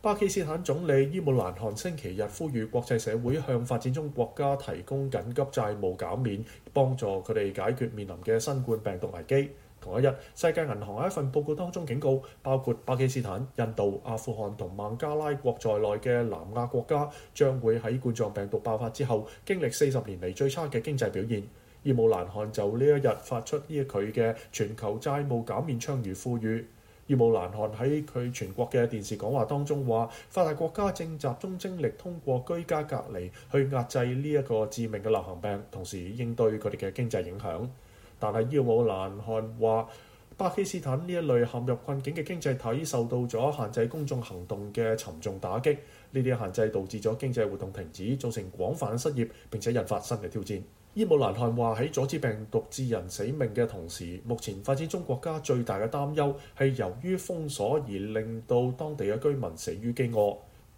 巴基斯坦總理伊姆蘭汗星期日呼籲國際社會向發展中國家提供緊急債務減免，幫助佢哋解決面臨嘅新冠病毒危機。同一日，世界銀行喺一份報告當中警告，包括巴基斯坦、印度、阿富汗同孟加拉國在內嘅南亞國家將會喺冠狀病毒爆發之後經歷40年嚟最差嘅經濟表現。伊姆蘭汗就呢一日發出佢嘅全球債務減免倡議呼籲。伊姆蘭汗喺佢全國嘅電視講話當中話，發達國家正集中精力通過居家隔離去壓制呢一個致命嘅流行病，同時應對佢哋嘅經濟影響。但係伊姆蘭汗話，巴基斯坦呢一類陷入困境嘅經濟體受到咗限制公眾行動嘅沉重打擊，呢啲限制導致咗經濟活動停止，造成廣泛失業，並且引發新嘅挑戰。伊姆蘭汗話，喺阻止病毒致人死命嘅同時，目前發展中國家最大嘅擔憂係由於封鎖而令到當地嘅居民死於飢餓。